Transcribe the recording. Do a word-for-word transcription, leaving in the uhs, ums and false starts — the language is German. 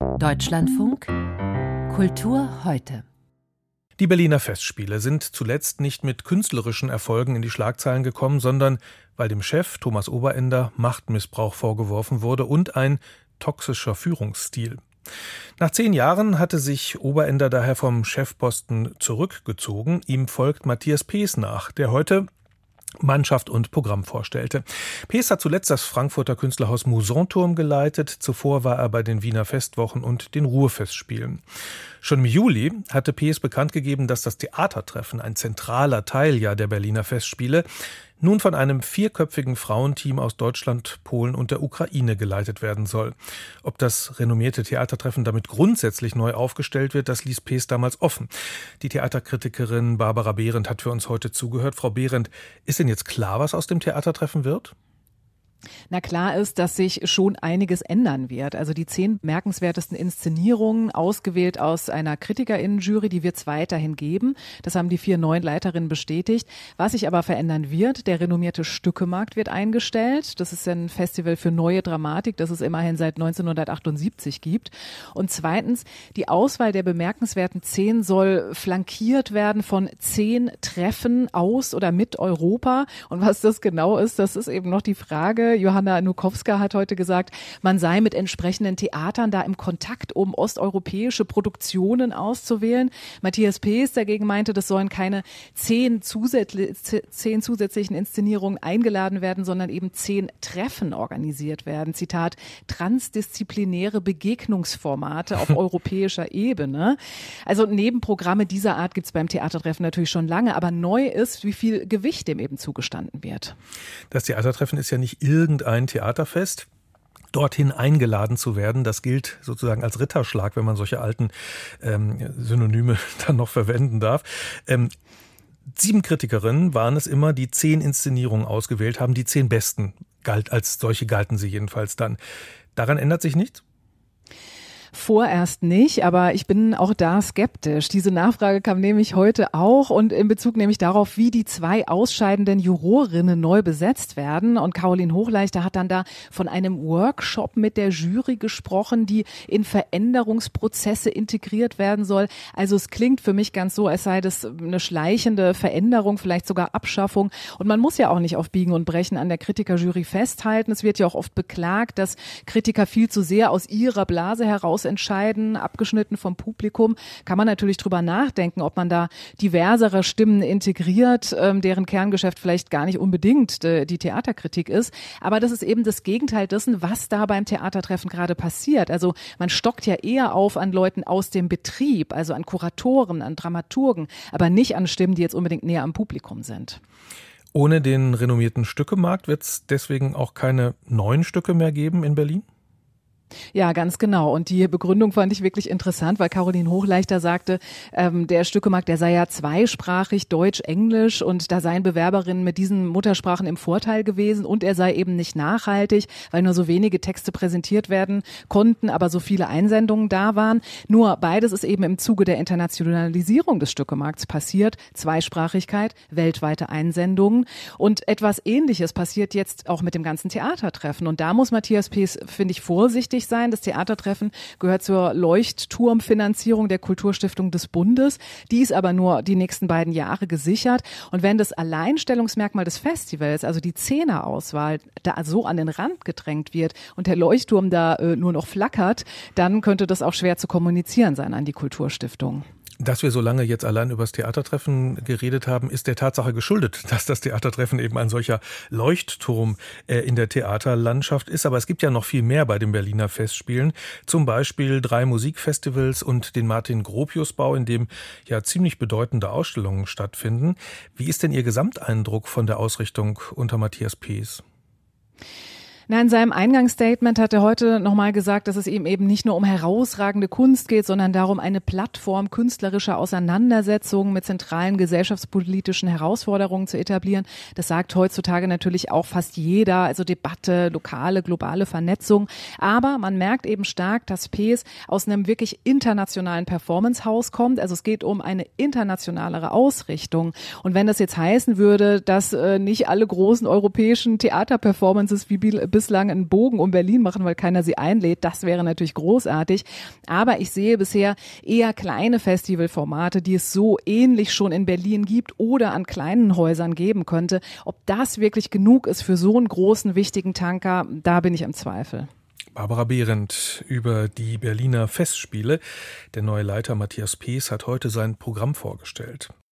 Deutschlandfunk Kultur heute. Die Berliner Festspiele sind zuletzt nicht mit künstlerischen Erfolgen in die Schlagzeilen gekommen, sondern weil dem Chef Thomas Oberender Machtmissbrauch vorgeworfen wurde und ein toxischer Führungsstil. Nach zehn Jahren hatte sich Oberender daher vom Chefposten zurückgezogen. Ihm folgt Matthias Pees nach, der heute Mannschaft und Programm vorstellte. Pees hat zuletzt das Frankfurter Künstlerhaus Musanturm geleitet. Zuvor war er bei den Wiener Festwochen und den Ruhrfestspielen. Schon im Juli hatte Pees bekannt gegeben, dass das Theatertreffen, ein zentraler Teil ja der Berliner Festspiele, nun von einem vierköpfigen Frauenteam aus Deutschland, Polen und der Ukraine geleitet werden soll. Ob das renommierte Theatertreffen damit grundsätzlich neu aufgestellt wird, das ließ Pees damals offen. Die Theaterkritikerin Barbara Behrendt hat für uns heute zugehört. Frau Behrendt, ist denn jetzt klar, was aus dem Theatertreffen wird? Na klar ist, dass sich schon einiges ändern wird. Also die zehn bemerkenswertesten Inszenierungen, ausgewählt aus einer KritikerInnen-Jury, die wird es weiterhin geben. Das haben die vier neuen Leiterinnen bestätigt. Was sich aber verändern wird, der renommierte Stückemarkt wird eingestellt. Das ist ein Festival für neue Dramatik, das es immerhin seit neunzehnhundertachtundsiebzig gibt. Und zweitens, die Auswahl der bemerkenswerten zehn soll flankiert werden von zehn Treffen aus oder mit Europa. Und was das genau ist, das ist eben noch die Frage. Johanna Nukowska hat heute gesagt, man sei mit entsprechenden Theatern da im Kontakt, um osteuropäische Produktionen auszuwählen. Matthias Pees dagegen meinte, das sollen keine zehn, zusätzlich, zehn zusätzlichen Inszenierungen eingeladen werden, sondern eben zehn Treffen organisiert werden. Zitat, transdisziplinäre Begegnungsformate auf europäischer Ebene. Also Nebenprogramme dieser Art gibt es beim Theatertreffen natürlich schon lange, aber neu ist, wie viel Gewicht dem eben zugestanden wird. Das Theatertreffen ist ja nicht irgendein Theaterfest. Dorthin eingeladen zu werden, das gilt sozusagen als Ritterschlag, wenn man solche alten ähm, Synonyme dann noch verwenden darf. Ähm, sieben Kritikerinnen waren es immer, die zehn Inszenierungen ausgewählt haben, die zehn besten, galt, als solche galten sie jedenfalls dann. Daran ändert sich nichts? Vorerst nicht, aber ich bin auch da skeptisch. Diese Nachfrage kam nämlich heute auch und in Bezug nämlich darauf, wie die zwei ausscheidenden Jurorinnen neu besetzt werden. Und Caroline Hochleichter hat dann da von einem Workshop mit der Jury gesprochen, die in Veränderungsprozesse integriert werden soll. Also es klingt für mich ganz so, als sei das eine schleichende Veränderung, vielleicht sogar Abschaffung. Und man muss ja auch nicht auf Biegen und Brechen an der Kritikerjury festhalten. Es wird ja auch oft beklagt, dass Kritiker viel zu sehr aus ihrer Blase heraus entscheiden, abgeschnitten vom Publikum. Kann man natürlich drüber nachdenken, ob man da diversere Stimmen integriert, ähm, deren Kerngeschäft vielleicht gar nicht unbedingt äh, die Theaterkritik ist. Aber das ist eben das Gegenteil dessen, was da beim Theatertreffen gerade passiert. Also man stockt ja eher auf an Leuten aus dem Betrieb, also an Kuratoren, an Dramaturgen, aber nicht an Stimmen, die jetzt unbedingt näher am Publikum sind. Ohne den renommierten Stückemarkt wird es deswegen auch keine neuen Stücke mehr geben in Berlin? Ja, ganz genau. Und die Begründung fand ich wirklich interessant, weil Caroline Hochleichter sagte, ähm, der Stückemarkt, der sei ja zweisprachig, Deutsch, Englisch, und da seien Bewerberinnen mit diesen Muttersprachen im Vorteil gewesen und er sei eben nicht nachhaltig, weil nur so wenige Texte präsentiert werden konnten, aber so viele Einsendungen da waren. Nur beides ist eben im Zuge der Internationalisierung des Stückemarkts passiert. Zweisprachigkeit, weltweite Einsendungen. Und etwas Ähnliches passiert jetzt auch mit dem ganzen Theatertreffen. Und da muss Matthias Pees, finde ich, vorsichtig sein. Das Theatertreffen gehört zur Leuchtturmfinanzierung der Kulturstiftung des Bundes. Die ist aber nur die nächsten beiden Jahre gesichert. Und wenn das Alleinstellungsmerkmal des Festivals, also die Zehnerauswahl, da so an den Rand gedrängt wird und der Leuchtturm da äh, nur noch flackert, dann könnte das auch schwer zu kommunizieren sein an die Kulturstiftung. Dass wir so lange jetzt allein über das Theatertreffen geredet haben, ist der Tatsache geschuldet, dass das Theatertreffen eben ein solcher Leuchtturm äh, in der Theaterlandschaft ist. Aber es gibt ja noch viel mehr bei den Berliner Festspielen. Zum Beispiel drei Musikfestivals und den Martin-Gropius-Bau, in dem ja ziemlich bedeutende Ausstellungen stattfinden. Wie ist denn Ihr Gesamteindruck von der Ausrichtung unter Matthias Pees? Na, in seinem Eingangsstatement hat er heute nochmal gesagt, dass es ihm eben nicht nur um herausragende Kunst geht, sondern darum, eine Plattform künstlerischer Auseinandersetzungen mit zentralen gesellschaftspolitischen Herausforderungen zu etablieren. Das sagt heutzutage natürlich auch fast jeder, also Debatte, lokale, globale Vernetzung. Aber man merkt eben stark, dass Pees aus einem wirklich internationalen Performance-Haus kommt. Also es geht um eine internationalere Ausrichtung. Und wenn das jetzt heißen würde, dass äh, nicht alle großen europäischen Theaterperformances wie bislang einen Bogen um Berlin machen, weil keiner sie einlädt. Das wäre natürlich großartig. Aber ich sehe bisher eher kleine Festivalformate, die es so ähnlich schon in Berlin gibt oder an kleinen Häusern geben könnte. Ob das wirklich genug ist für so einen großen, wichtigen Tanker, da bin ich im Zweifel. Barbara Behrendt über die Berliner Festspiele. Der neue Leiter Matthias Pees hat heute sein Programm vorgestellt.